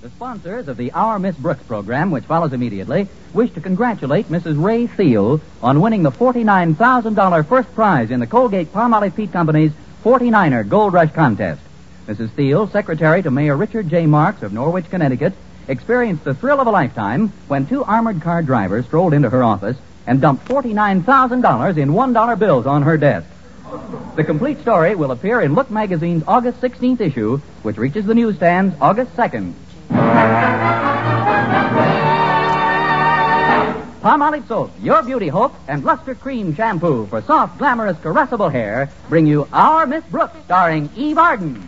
The sponsors of the Our Miss Brooks program, which follows immediately, wish to congratulate Mrs. Ray Thiel on winning the $49,000 first prize in the Colgate-Palmolive Peet Company's 49er Gold Rush contest. Mrs. Thiel, secretary to Mayor Richard J. Marks of Norwich, Connecticut, experienced the thrill of a lifetime when two armored car drivers strolled into her office and dumped $49,000 in $1 bills on her desk. The complete story will appear in Look Magazine's August 16th issue, which reaches the newsstands August 2nd. Palmolive Soap, Your Beauty Hope, and Luster Cream Shampoo for soft, glamorous, caressable hair bring you Our Miss Brooks, starring Eve Arden.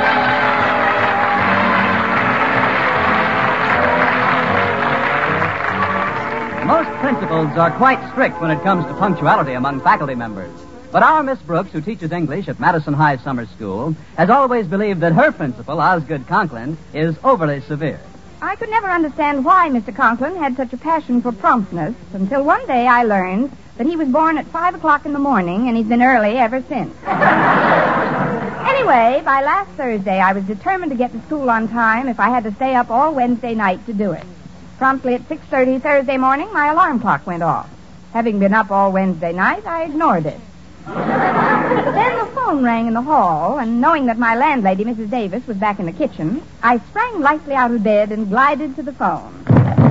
Most principals are quite strict when it comes to punctuality among faculty members. But our Miss Brooks, who teaches English at Madison High Summer School, has always believed that her principal, Osgood Conklin, is overly severe. I could never understand why Mr. Conklin had such a passion for promptness until one day I learned that he was born at 5 o'clock in the morning and he's been early ever since. Anyway, by last Thursday, I was determined to get to school on time if I had to stay up all Wednesday night to do it. Promptly at 6:30 Thursday morning, my alarm clock went off. Having been up all Wednesday night, I ignored it. Then the phone rang in the hall, and knowing that my landlady, Mrs. Davis, was back in the kitchen, I sprang lightly out of bed and glided to the phone.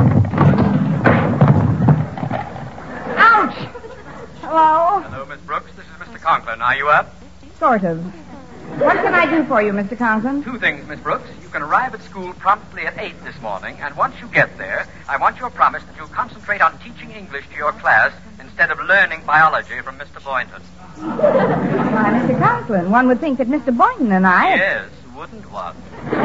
Ouch! Hello? Hello, Miss Brooks. This is Mr. Conklin. Are you up? Sort of. What can I do for you, Mr. Conklin? Two things, Miss Brooks. You can arrive at school promptly at 8 this morning, and once you get there, I want your promise that you'll concentrate on teaching English to your class instead of learning biology from Mr. Boynton. Why, Mr. Conklin, one would think that Mr. Boynton and I... Yes, wouldn't one?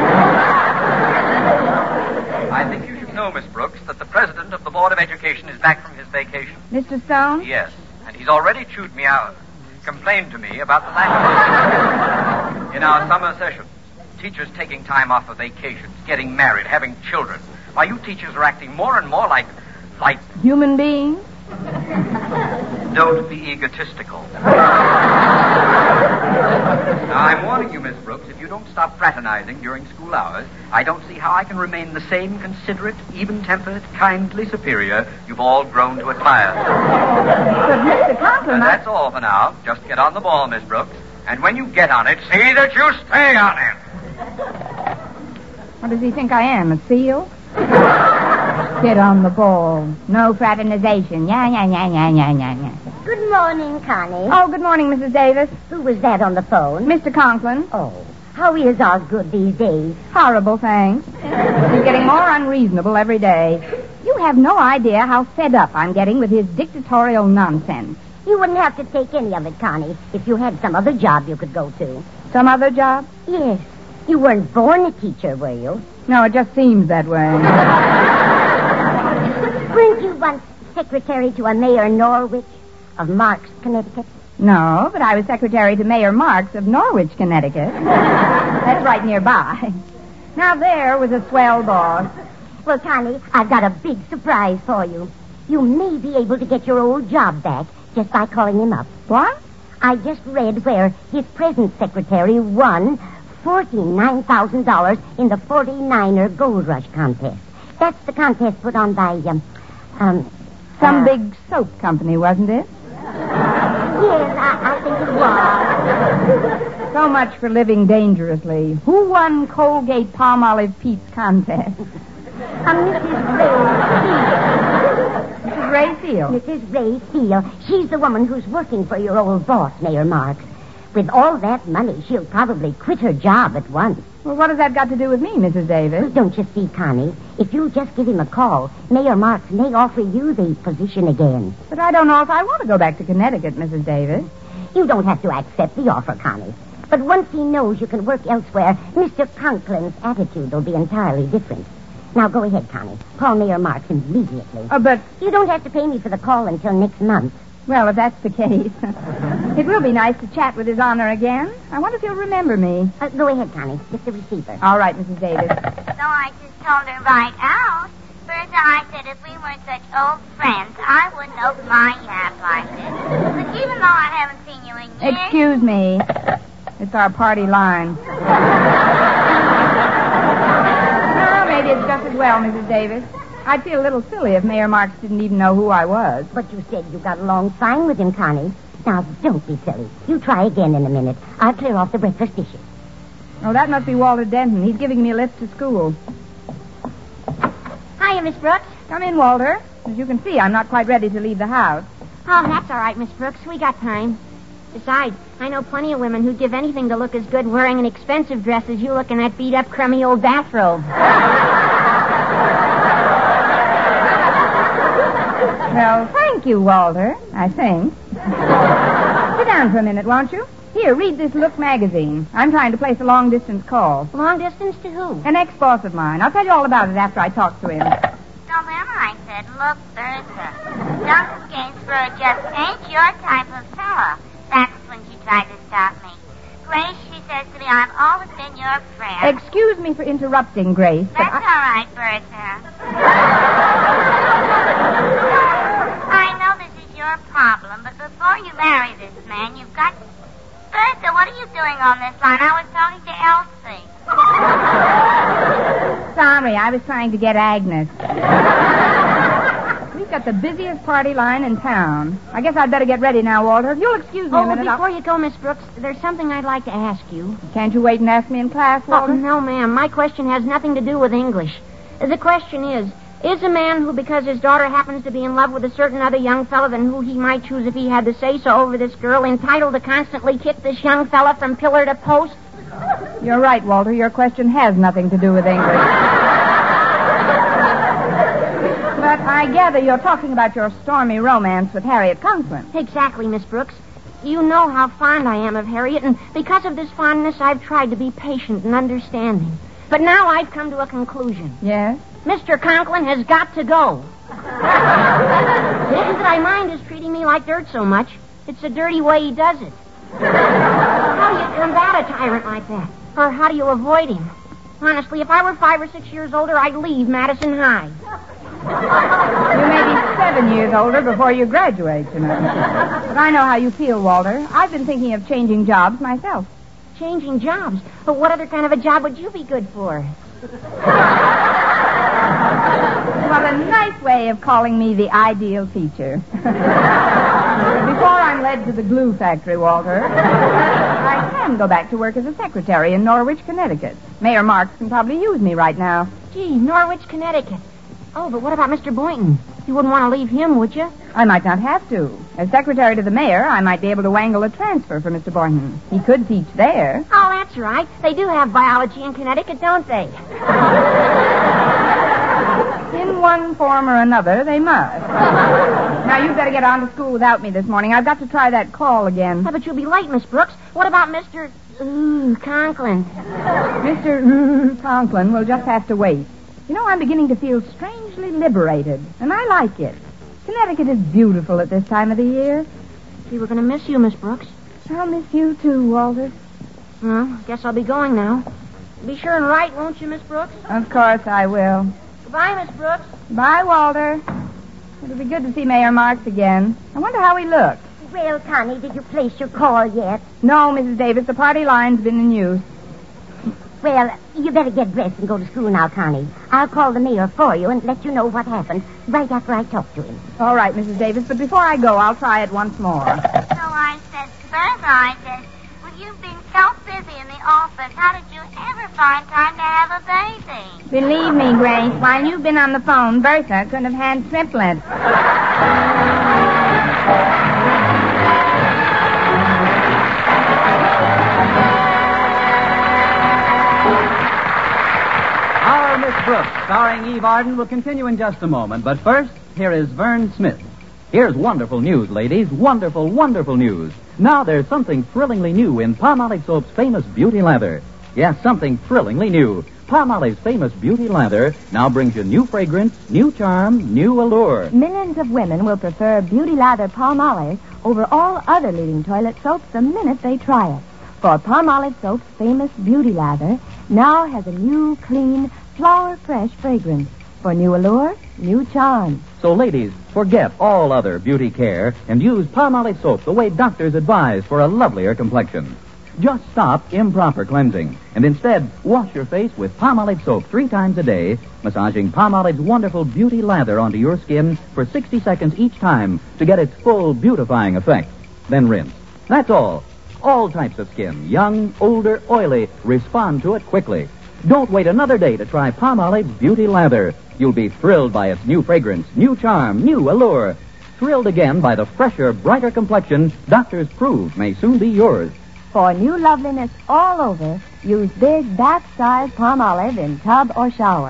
I think you should know, Miss Brooks, that the president of the Board of Education is back from his vacation. Mr. Stone? Yes, and he's already chewed me out. Complained to me about the language in our summer sessions. Teachers taking time off for vacations, getting married, having children. Why, you teachers are acting more and more like... human beings? Don't be egotistical. Now, I'm warning you, Miss Brooks, if you don't stop fraternizing during school hours, I don't see how I can remain the same considerate, even-tempered, kindly superior you've all grown to admire. But, Mr. Conklin, That's all for now. Just get on the ball, Miss Brooks. And when you get on it, see that you stay on it. What does he think I am, a seal? Get on the ball. No fraternization. Yeah. Good morning, Connie. Oh, good morning, Mrs. Davis. Who was that on the phone? Mr. Conklin. Oh, how is Osgood these days? Horrible, thanks. He's getting more unreasonable every day. You have no idea how fed up I'm getting with his dictatorial nonsense. You wouldn't have to take any of it, Connie, if you had some other job you could go to. Some other job? Yes. You weren't born a teacher, were you? No, it just seems that way. Weren't you once secretary to a Mayor Norwich of Marks, Connecticut? No, but I was secretary to Mayor Marks of Norwich, Connecticut. That's right nearby. Now there was a swell boss. Well, Connie, I've got a big surprise for you. You may be able to get your old job back just by calling him up. What? I just read where his present secretary won $49,000 in the 49er Gold Rush contest. That's the contest put on by, some big soap company, wasn't it? Yes, I think it was. So much for living dangerously. Who won Colgate-Palmolive Peet's contest? Mrs. Ray Thiel. Mrs. Mrs. Ray Thiel. She's the woman who's working for your old boss, Mayor Marks. With all that money, she'll probably quit her job at once. Well, what has that got to do with me, Mrs. Davis? Don't you see, Connie? If you just give him a call, Mayor Marks may offer you the position again. But I don't know if I want to go back to Connecticut, Mrs. Davis. You don't have to accept the offer, Connie. But once he knows you can work elsewhere, Mr. Conklin's attitude will be entirely different. Now, go ahead, Connie. Call Mayor Marks immediately. But... You don't have to pay me for the call until next month. Well, if that's the case, it will be nice to chat with His Honor again. I wonder if he'll remember me. Go ahead, Connie. Get the receiver. All right, Mrs. Davis. So I just told her right out. First I said if we weren't such old friends, I wouldn't open my hat like this. But even though I haven't seen you in years... Excuse me. It's our party line. Well, maybe it's just as well, Mrs. Davis. I'd feel a little silly if Mayor Marks didn't even know who I was. But you said you got along fine with him, Connie. Now, don't be silly. You try again in a minute. I'll clear off the breakfast dishes. Oh, that must be Walter Denton. He's giving me a lift to school. Hiya, Miss Brooks. Come in, Walter. As you can see, I'm not quite ready to leave the house. Oh, that's all right, Miss Brooks. We got time. Besides, I know plenty of women who'd give anything to look as good wearing an expensive dress as you look in that beat-up, crummy old bathrobe. Well, thank you, Walter, I think. Sit down for a minute, won't you? Here, read this Look magazine. I'm trying to place a long-distance call. Long distance to who? An ex-boss of mine. I'll tell you all about it after I talk to him. So then I said, look, Bertha, Duncan Gainsborough just ain't your type of fella. That's when she tried to stop me. Grace, she says to me, I've always been your friend. Excuse me for interrupting, Grace, but That's all right, Bertha. I know this is your problem, but before you marry this man, you've got... Bertha, what are you doing on this line? I was talking to Elsie. Sorry, I was trying to get Agnes. We've got the busiest party line in town. I guess I'd better get ready now, Walter. If you'll excuse me a minute. Before you go, Miss Brooks, there's something I'd like to ask you. Can't you wait and ask me in class, Walter? Oh, no, ma'am. My question has nothing to do with English. The question is a man who, because his daughter happens to be in love with a certain other young fella than who he might choose if he had to say so over this girl, entitled to constantly kick this young fella from pillar to post? You're right, Walter. Your question has nothing to do with English. But I gather you're talking about your stormy romance with Harriet Conklin. Exactly, Miss Brooks. You know how fond I am of Harriet, and because of this fondness, I've tried to be patient and understanding. But now I've come to a conclusion. Yes? Mr. Conklin has got to go. It isn't that I mind his treating me like dirt so much. It's the dirty way he does it. How do you combat a tyrant like that? Or how do you avoid him? Honestly, if I were 5 or 6 years older, I'd leave Madison High. You may be 7 years older before you graduate, you know. But I know how you feel, Walter. I've been thinking of changing jobs myself. Changing jobs? But what other kind of a job would you be good for? Well, a nice way of calling me the ideal teacher. Before I'm led to the glue factory, Walter, I can go back to work as a secretary in Norwich, Connecticut. Mayor Marks can probably use me right now. Gee, Norwich, Connecticut. Oh, but what about Mr. Boynton? You wouldn't want to leave him, would you? I might not have to. As secretary to the mayor, I might be able to wangle a transfer for Mr. Boynton. He could teach there. Oh, that's right. They do have biology in Connecticut, don't they? In one form or another, they must. Now, you'd better get on to school without me this morning. I've got to try that call again. Yeah, but you'll be late, Miss Brooks. What about Mr. Conklin? Mr. Conklin will just have to wait. You know, I'm beginning to feel strangely liberated, and I like it. Connecticut is beautiful at this time of the year. Gee, we're going to miss you, Miss Brooks. I'll miss you, too, Walter. Well, guess I'll be going now. Be sure and write, won't you, Miss Brooks? Of course I will. Goodbye, Miss Brooks. Bye, Walter. It'll be good to see Mayor Marks again. I wonder how he looks. Well, Connie, did you place your call yet? No, Mrs. Davis, the party line's been in use. Well, you better get dressed and go to school now, Connie. I'll call the mayor for you and let you know what happened right after I talk to him. All right, Mrs. Davis, but before I go, I'll try it once more. So I said to Bertha, I said, well, you've been so busy in the office. How did you ever find time to have a baby? Believe me, Grace, while you've been on the phone, Bertha couldn't have had triplets. Our Miss Brooks, starring Eve Arden, will continue in just a moment. But first, here is Vern Smith. Here's wonderful news, ladies. Wonderful, wonderful news. Now there's something thrillingly new in Palmolive Soap's famous Beauty Lather. Yes, something thrillingly new. Palmolive's famous Beauty Lather now brings you new fragrance, new charm, new allure. Millions of women will prefer Beauty Lather Palmolive over all other leading toilet soaps the minute they try it. For Palmolive Soap's famous Beauty Lather now has a new, clean, flower-fresh fragrance for new allure, new charm. So, ladies, forget all other beauty care and use Palmolive Soap the way doctors advise for a lovelier complexion. Just stop improper cleansing and instead wash your face with Palmolive soap 3 times a day, massaging Palmolive's wonderful beauty lather onto your skin for 60 seconds each time to get its full beautifying effect. Then rinse. That's all. All types of skin, young, older, oily, respond to it quickly. Don't wait another day to try Palmolive's beauty lather. You'll be thrilled by its new fragrance, new charm, new allure. Thrilled again by the fresher, brighter complexion doctors prove may soon be yours. For new loveliness all over, use big bath-size Palmolive in tub or shower.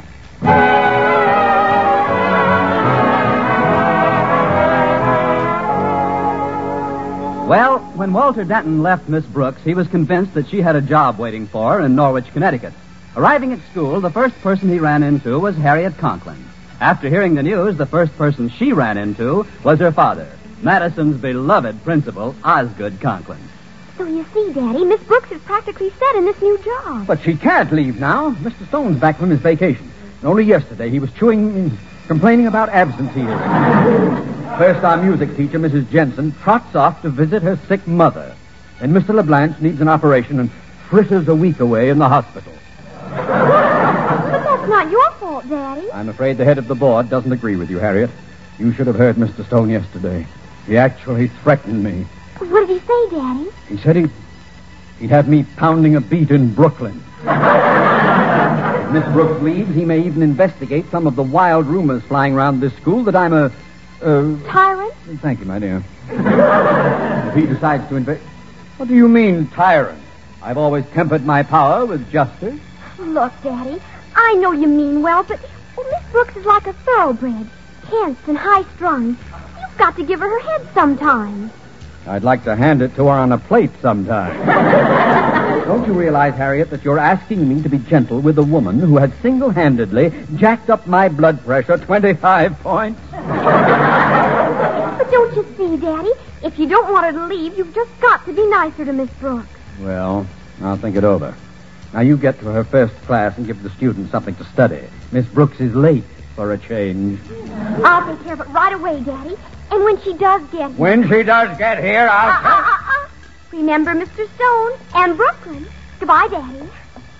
Well, when Walter Denton left Miss Brooks, he was convinced that she had a job waiting for her in Norwich, Connecticut. Arriving at school, the first person he ran into was Harriet Conklin. After hearing the news, the first person she ran into was her father, Madison's beloved principal, Osgood Conklin. So you see, Daddy, Miss Brooks is practically set in this new job. But she can't leave now. Mr. Stone's back from his vacation. And only yesterday he was complaining about absenteeism. First, our music teacher, Mrs. Jensen, trots off to visit her sick mother. And Mr. LeBlanc needs an operation and fritters a week away in the hospital. But that's not your fault, Daddy. I'm afraid the head of the board doesn't agree with you, Harriet. You should have heard Mr. Stone yesterday. He actually threatened me. What did he say, Daddy? He said he'd have me pounding a beat in Brooklyn. If Miss Brooks leaves, he may even investigate some of the wild rumors flying around this school that I'm a tyrant? Thank you, my dear. If he decides to What do you mean, tyrant? I've always tempered my power with justice. Look, Daddy, I know you mean well, but Miss Brooks is like a thoroughbred, tense and high-strung. You've got to give her her head sometime. I'd like to hand it to her on a plate sometime. Don't you realize, Harriet, that you're asking me to be gentle with a woman who has single-handedly jacked up my blood pressure 25 points? But don't you see, Daddy? If you don't want her to leave, you've just got to be nicer to Miss Brooks. Well, I'll think it over. Now, you get to her first class and give the students something to study. Miss Brooks is late for a change. I'll take care of it right away, Daddy. And when she does get here... When she does get here, I'll... Remember Mr. Stone and Brooklyn. Goodbye, Daddy.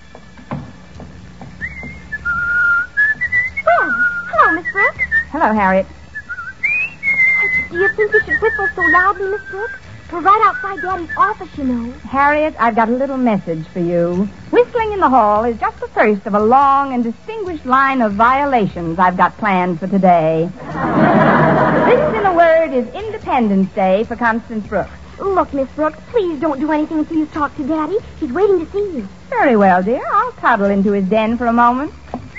Well, hello, Miss Brooks. Hello, Harriet. Do you think you should whistle so loudly, Miss Brooks? We're right outside Daddy's office, you know. Harriet, I've got a little message for you. Whistling in the hall is just the first of a long and distinguished line of violations I've got planned for today. This, in a word, is Independence Day for Constance Brooks. Look, Miss Brooks, please don't do anything until you talk to Daddy. He's waiting to see you. Very well, dear. I'll toddle into his den for a moment.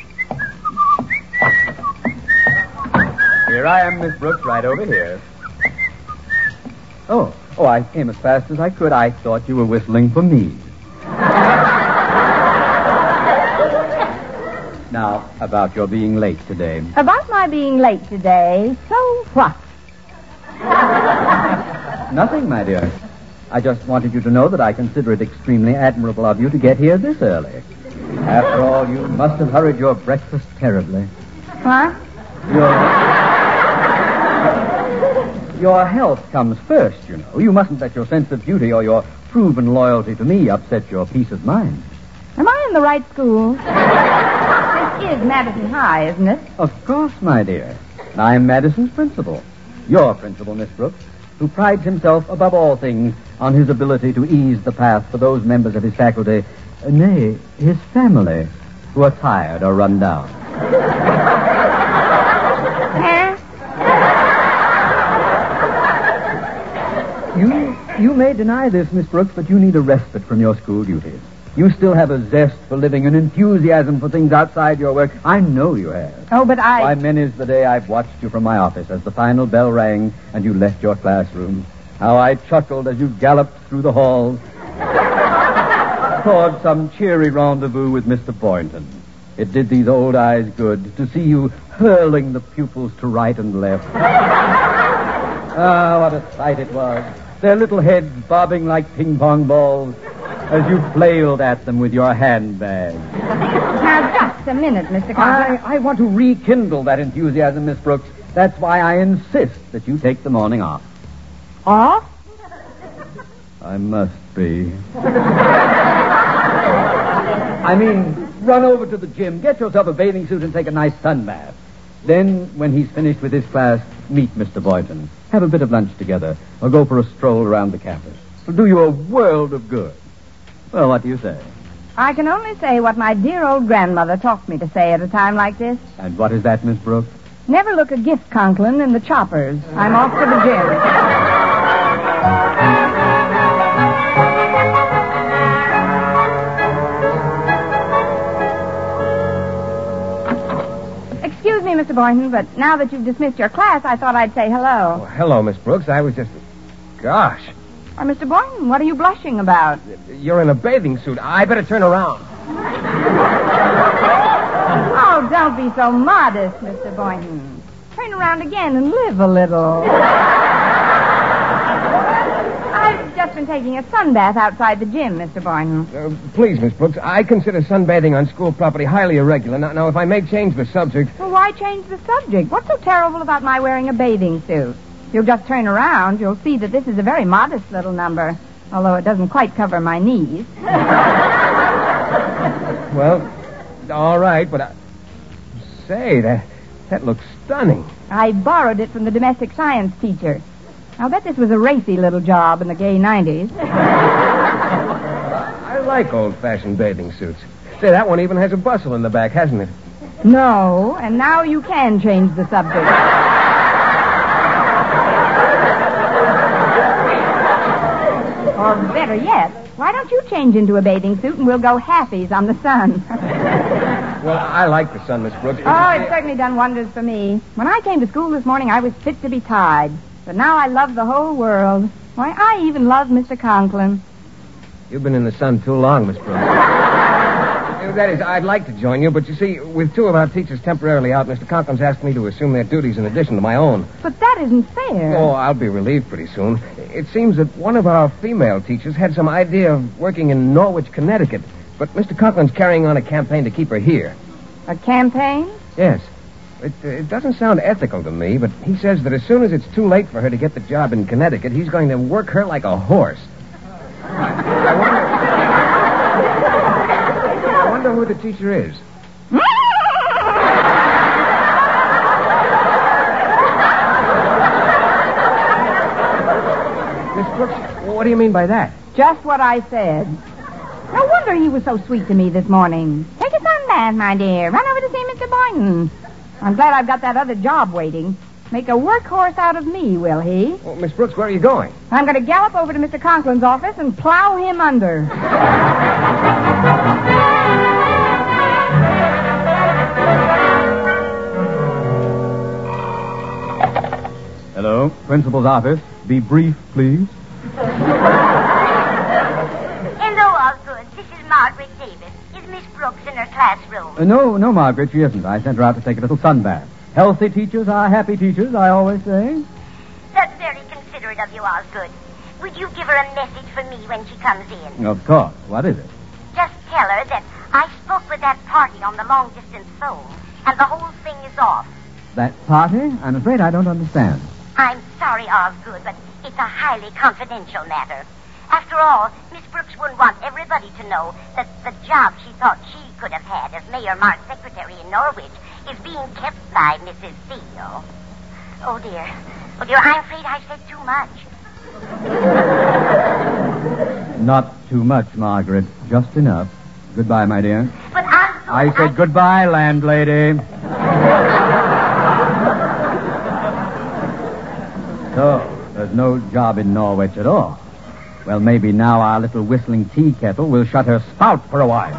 Here I am, Miss Brooks, right over here. Oh, I came as fast as I could. I thought you were whistling for me. Now, about your being late today. About my being late today, so what? Nothing, my dear. I just wanted you to know that I consider it extremely admirable of you to get here this early. After all, you must have hurried your breakfast terribly. Huh? Your health comes first, you know. You mustn't let your sense of duty or your proven loyalty to me upset your peace of mind. Am I in the right school? This is Madison High, isn't it? Of course, my dear. I'm Madison's principal. Your principal, Miss Brooks, who prides himself above all things on his ability to ease the path for those members of his faculty, nay, his family, who are tired or run down. You may deny this, Miss Brooks, but you need a respite from your school duties. You still have a zest for living, an enthusiasm for things outside your work. I know you have. Oh, but Why, many's the day I've watched you from my office as the final bell rang and you left your classroom. How I chuckled as you galloped through the halls toward some cheery rendezvous with Mr. Boynton. It did these old eyes good to see you hurling the pupils to right and left. Ah, what a sight it was. Their little heads bobbing like ping-pong balls as you flailed at them with your handbag. Now, just a minute, Mr. Conklin. I want to rekindle that enthusiasm, Miss Brooks. That's why I insist that you take the morning off. Off? I must be. I mean, run over to the gym, get yourself a bathing suit, and take a nice sun bath. Then, when he's finished with his class, meet Mr. Boynton. Have a bit of lunch together, or go for a stroll around the campus. It'll do you a world of good. Well, what do you say? I can only say what my dear old grandmother taught me to say at a time like this. And what is that, Miss Brooks? Never look a gift, Conklin, in the choppers. I'm off to the gym. Excuse me, Mr. Boynton, but now that you've dismissed your class, I thought I'd say hello. Oh, hello, Miss Brooks. I was just... Gosh. Why, Mr. Boynton, what are you blushing about? You're in a bathing suit. I better turn around. Oh, don't be so modest, Mr. Boynton. Turn around again and live a little. I've just been taking a sunbath outside the gym, Mr. Boynton. Please, Miss Brooks, I consider sunbathing on school property highly irregular. Now, if I may change the subject... Well, why change the subject? What's so terrible about my wearing a bathing suit? If you'll just turn around, you'll see that this is a very modest little number, although it doesn't quite cover my knees. Well, all right, but say, that looks stunning. I borrowed it from the domestic science teacher. I'll bet this was a racy little job in the gay 90s. I like old-fashioned bathing suits. Say, that one even has a bustle in the back, hasn't it? No, and now you can change the subject. Or better yet, why don't you change into a bathing suit and we'll go halfies on the sun? Well, I like the sun, Miss Brooks. Oh, it's certainly done wonders for me. When I came to school this morning, I was fit to be tied. But now I love the whole world. Why, I even love Mr. Conklin. You've been in the sun too long, Miss Brooks. That is, I'd like to join you, but you see, with two of our teachers temporarily out, Mr. Conklin's asked me to assume their duties in addition to my own. But that isn't fair. Oh, I'll be relieved pretty soon. It seems that one of our female teachers had some idea of working in Norwich, Connecticut, but Mr. Conklin's carrying on a campaign to keep her here. A campaign? Yes. It doesn't sound ethical to me, but he says that as soon as it's too late for her to get the job in Connecticut, he's going to work her like a horse. I wonder who the teacher is. Miss Brooks, what do you mean by that? Just what I said. No wonder he was so sweet to me this morning. Take a sunbath, my dear. Run over to see Mr. Boynton. I'm glad I've got that other job waiting. Make a workhorse out of me, will he? Well, Miss Brooks, where are you going? I'm going to gallop over to Mr. Conklin's office and plow him under. Hello, principal's office. Be brief, please. Hello, Osgood. This is Margaret Davis. Is Miss Brooks in her classroom? No, Margaret, she isn't. I sent her out to take a little sunbath. Healthy teachers are happy teachers, I always say. That's very considerate of you, Osgood. Would you give her a message for me when she comes in? Of course. What is it? Just tell her that I spoke with that party on the long-distance phone, and the whole thing is off. That party? I'm afraid I don't understand. I'm sorry, Osgood, but it's a highly confidential matter. After all, Miss Brooks wouldn't want everybody to know that the job she thought she could have had as Mayor Mark's secretary in Norwich is being kept by Mrs. Theo. Oh, dear, I'm afraid I said too much. Not too much, Margaret. Just enough. Goodbye, my dear. But Osgood, I said goodbye, landlady. So, there's no job in Norwich at all. Well, maybe now our little whistling tea kettle will shut her spout for a while.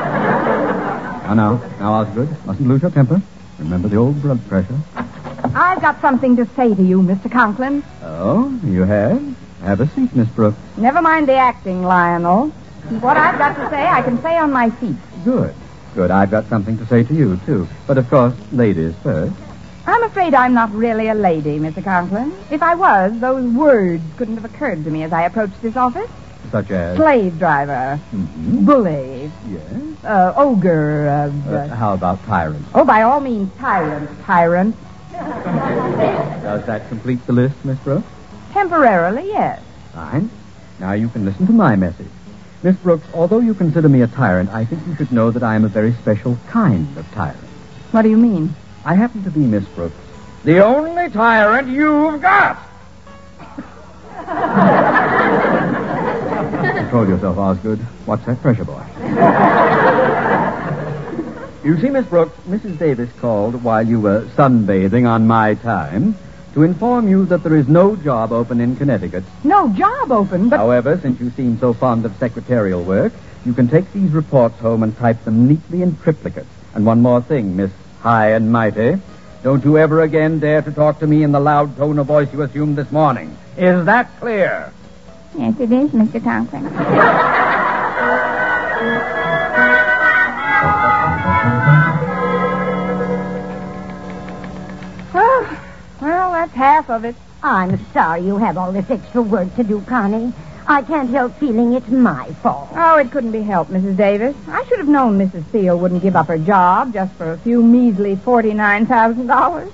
Now, Osgood, mustn't lose your temper. Remember the old blood pressure. I've got something to say to you, Mr. Conklin. Oh, you have? Have a seat, Miss Brooks. Never mind the acting, Lionel. What I've got to say, I can say on my feet. Good. I've got something to say to you, too. But, of course, ladies first. I'm afraid I'm not really a lady, Mr. Conklin. If I was, those words couldn't have occurred to me as I approached this office. Such as? Slave driver. Mm-hmm. Bully. Yes. Ogre. How about tyrant? Oh, by all means, tyrant. Tyrant. Does that complete the list, Miss Brooks? Temporarily, yes. Fine. Now you can listen to my message. Miss Brooks, although you consider me a tyrant, I think you should know that I am a very special kind of tyrant. What do you mean? I happen to be, Miss Brooks, the only tyrant you've got. Control yourself, Osgood. Watch that pressure, boy. You see, Miss Brooks, Mrs. Davis called while you were sunbathing on my time to inform you that there is no job open in Connecticut. No job open, but... However, since you seem so fond of secretarial work, you can take these reports home and type them neatly in triplicate. And one more thing, Miss High and Mighty. Don't you ever again dare to talk to me in the loud tone of voice you assumed this morning. Is that clear? Yes, it is, Mr. Conklin. Oh, well, that's half of it. I'm sorry you have all this extra work to do, Connie. I can't help feeling it's my fault. Oh, it couldn't be helped, Mrs. Davis. I should have known Mrs. Steele wouldn't give up her job just for a few measly $49,000.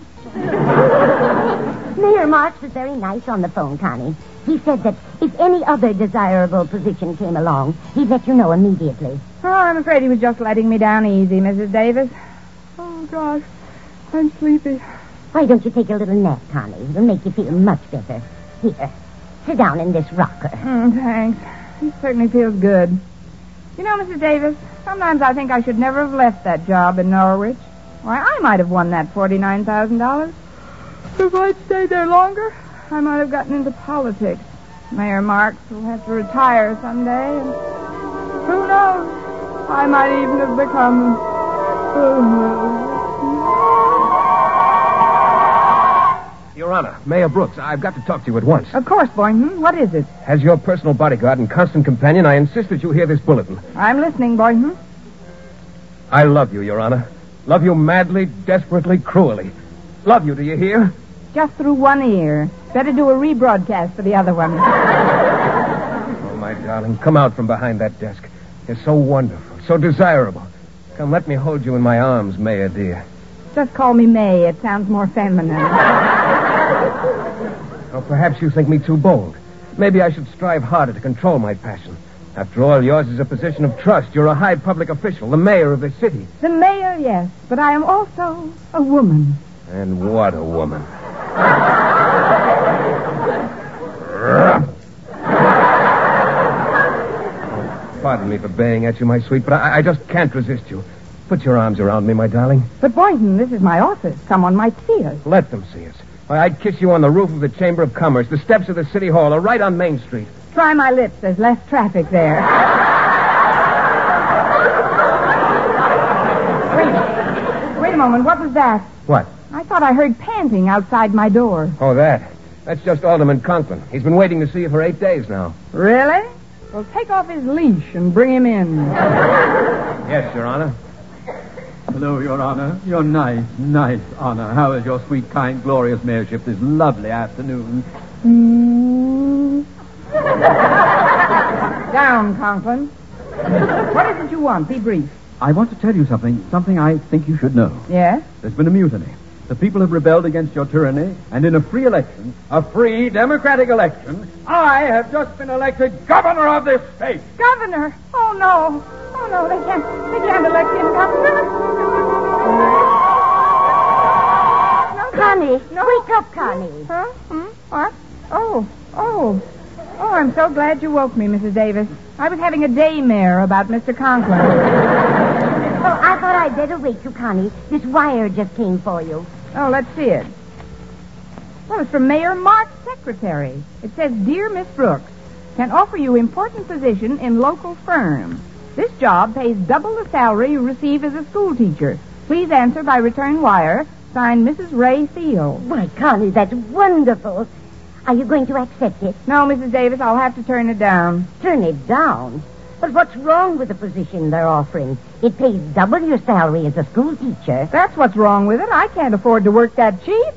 Mayor Marks was very nice on the phone, Connie. He said that if any other desirable position came along, he'd let you know immediately. Oh, I'm afraid he was just letting me down easy, Mrs. Davis. Oh, gosh, I'm sleepy. Why don't you take a little nap, Connie? It'll make you feel much better. Here, sit down in this rocker. Thanks. It certainly feels good. You know, Mrs. Davis, sometimes I think I should never have left that job in Norwich. Why, I might have won that $49,000. If I'd stayed there longer, I might have gotten into politics. Mayor Marks will have to retire someday, and who knows? I might even have become... Your Honor, Mayor Brooks, I've got to talk to you at once. Of course, Boynton. What is it? As your personal bodyguard and constant companion, I insist that you hear this bulletin. I'm listening, Boynton. I love you, Your Honor. Love you madly, desperately, cruelly. Love you, do you hear? Just through one ear. Better do a rebroadcast for the other one. Oh, my darling, come out from behind that desk. You're so wonderful, so desirable. Come, let me hold you in my arms, Mayor dear. Just call me May. It sounds more feminine. Or perhaps you think me too bold. Maybe I should strive harder to control my passion. After all, yours is a position of trust. You're a high public official, the mayor of this city. The mayor, yes, but I am also a woman. And what a woman. Pardon me for baying at you, my sweet, but I just can't resist you. Put your arms around me, my darling. But, Boynton, this is my office. Someone might see us. Let them see us. Why, I'd kiss you on the roof of the Chamber of Commerce, the steps of the City Hall, or right on Main Street. Try my lips. There's less traffic there. Wait a moment. What was that? What? I thought I heard panting outside my door. Oh, that. That's just Alderman Conklin. He's been waiting to see you for 8 days now. Really? Well, take off his leash and bring him in. Yes, Your Honor. Hello, Your Honor. Your nice honor. How is your sweet, kind, glorious mayorship this lovely afternoon? Down, Conklin. What is it you want? Be brief. I want to tell you something I think you should know. Yes? There's been a mutiny. The people have rebelled against your tyranny, and in a free election, a free democratic election, I have just been elected governor of this state. Governor? Oh, no. Oh, no, they can't elect him governor. No, Connie, no. wake up, Connie. Huh? What? Oh, I'm so glad you woke me, Mrs. Davis. I was having a daymare about Mr. Conklin. Oh, I thought I'd better wait till Connie. This wire just came for you. Oh, let's see it. Well, it's from Mayor Mark's secretary. It says, Dear Miss Brooks, can offer you important position in local firm. This job pays double the salary you receive as a school teacher. Please answer by return wire. Signed, Mrs. Ray Thiel. Why, Connie, that's wonderful. Are you going to accept it? No, Mrs. Davis, I'll have to turn it down. Turn it down? But what's wrong with the position they're offering? It pays double your salary as a school teacher. That's what's wrong with it. I can't afford to work that cheap.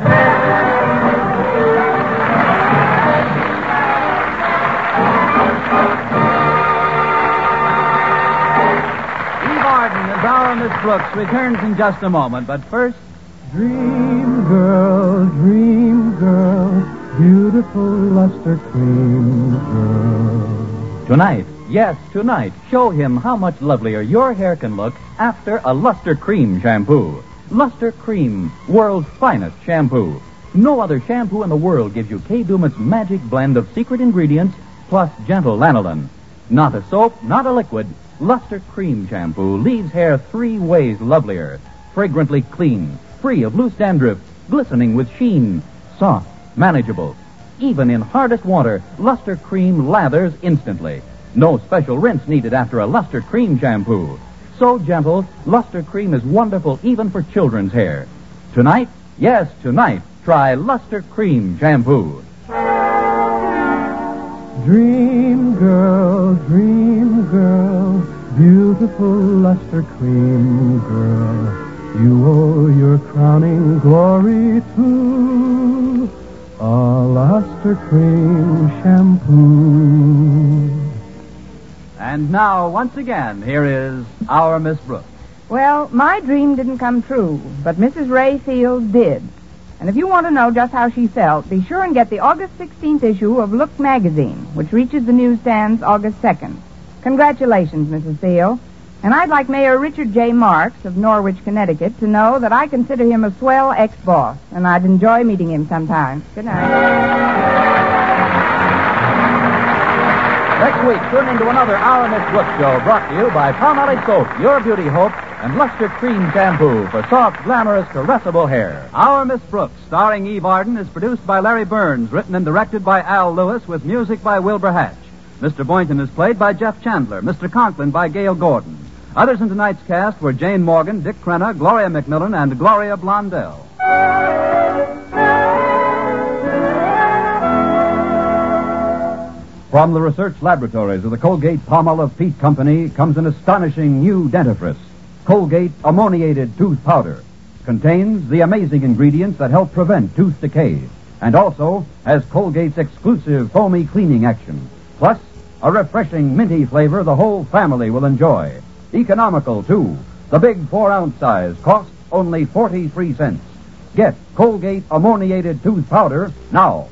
Steve Arden as our Miss Brooks returns in just a moment, but first... Dream girl, beautiful luster cream girl. Tonight, yes, tonight, show him how much lovelier your hair can look after a Luster Cream shampoo. Luster Cream, world's finest shampoo. No other shampoo in the world gives you Kay Daumit's magic blend of secret ingredients plus gentle lanolin. Not a soap, not a liquid. Luster Cream shampoo leaves hair 3 ways lovelier. Fragrantly clean, free of loose dandruff, glistening with sheen, soft, manageable. Even in hardest water, Luster Cream lathers instantly. No special rinse needed after a Luster Cream shampoo. So gentle, Luster Cream is wonderful even for children's hair. Tonight, yes, tonight, try Luster Cream shampoo. Dream girl, beautiful luster cream girl, you owe your crowning glory to a luster cream shampoo. And now, once again, here is our Miss Brooks. Well, my dream didn't come true, but Mrs. Ray Fields did. And if you want to know just how she felt, be sure and get the August 16th issue of Look magazine, which reaches the newsstands August 2nd. Congratulations, Mrs. Field. And I'd like Mayor Richard J. Marks of Norwich, Connecticut, to know that I consider him a swell ex-boss, and I'd enjoy meeting him sometime. Good night. Next week, tune into another Our Miss Brooks show brought to you by Palmolive Soap, Your Beauty Hope, and Luster Cream Shampoo for soft, glamorous, caressable hair. Our Miss Brooks, starring Eve Arden, is produced by Larry Burns, written and directed by Al Lewis, with music by Wilbur Hatch. Mr. Boynton is played by Jeff Chandler, Mr. Conklin by Gail Gordon. Others in tonight's cast were Jane Morgan, Dick Crenna, Gloria McMillan, and Gloria Blondell. From the research laboratories of the Colgate-Palmolive Peet Company comes an astonishing new dentifrice, Colgate Ammoniated Tooth Powder. Contains the amazing ingredients that help prevent tooth decay, and also has Colgate's exclusive foamy cleaning action. Plus, a refreshing minty flavor the whole family will enjoy. Economical, too. The big 4-ounce size costs only 43 cents. Get Colgate Ammoniated Tooth Powder now.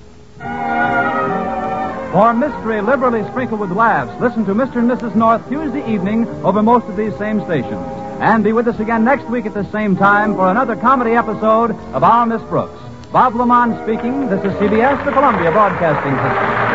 For mystery liberally sprinkled with laughs, listen to Mr. and Mrs. North Tuesday evening over most of these same stations. And be with us again next week at the same time for another comedy episode of Our Miss Brooks. Bob Lamont speaking. This is CBS, the Columbia Broadcasting System.